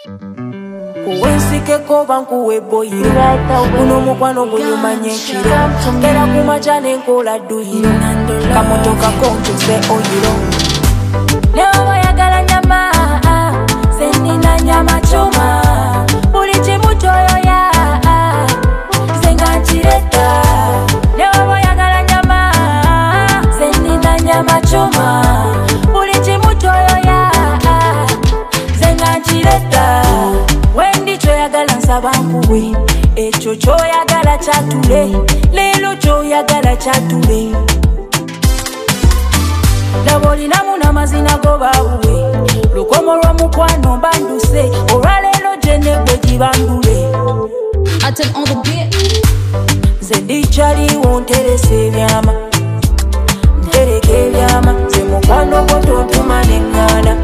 Uwensike koba nkuwe boyiro Uno mukwano gunyuma nyekiro Kera kumachane nkola duhiro Kamotoka konchuse oyiro Leo boyagala nyama Senina nyama choma Bulichi mutoyo ya Zenga chireta Leo boyagala nyama Senina nyama choma Bulichi mutoyo ya Zenga chireta Wendi choyagala nsabankuwe Echo choyagala chatule Lelo choyagala chatule Laboli namuna mazina gobawe Lukomo lwa mukwano mbanduse Olwalelo jene bwejibandule Atten on the beat Zendi chali wonterese ebyama Ntereke ebyama Ze mukwano gotontuma nengana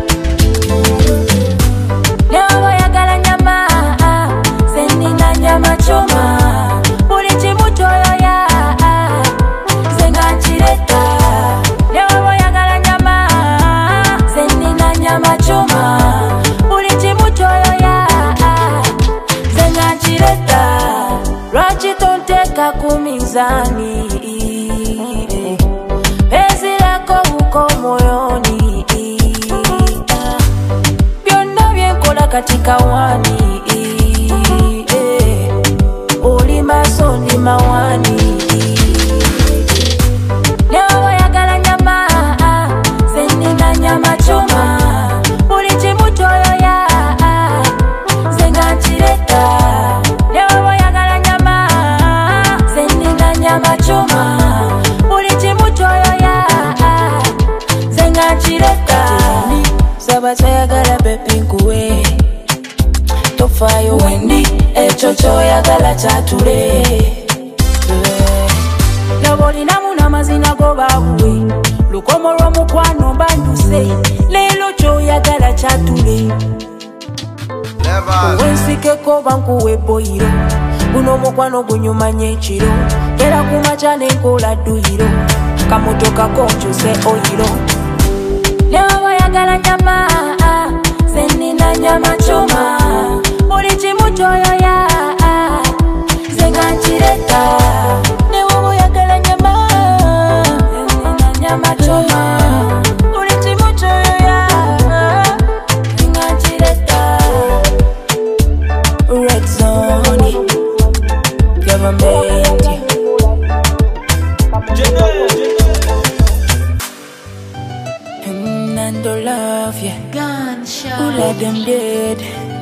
Nyama choma Bulichi mutoyo ya Zenga chireta Leo boyagala nyama Zenina nyama choma Bulichi mutoyo ya Zenga chireta Lwachi tonteka kumizani Pezi lako uko moyoni Byonna byenkola katika wani Sondi mawani Leo boyagala nyama Zenina nyama choma Bulichi mutoyo ya Zenga chireta Leo boyagala nyama Zenina nyama choma Bulichi mutoyo ya Zenga chireta Saba sayagala bepi nkuwe Tofayo wendi Echo choyagala chatule Laboli namuna mazina gobawe Lukomo lwa mukwano mbanduse Lelo choyagala chatule Uwensike koba nkuwe boyiro Uno mukwano gunyuma nyekiro Kera kumachane nkola duhiro Kamotoka konchuse oyiro Leo boyagala nyama Zenina nyama choma Bulichi mutoyo ya Zenga chireta Newo boyagala nyama Zenina nyama choma Bulichi mutoyo ya Zenga chireta Red Zone Government Nando love ya Gunshot Who let them dead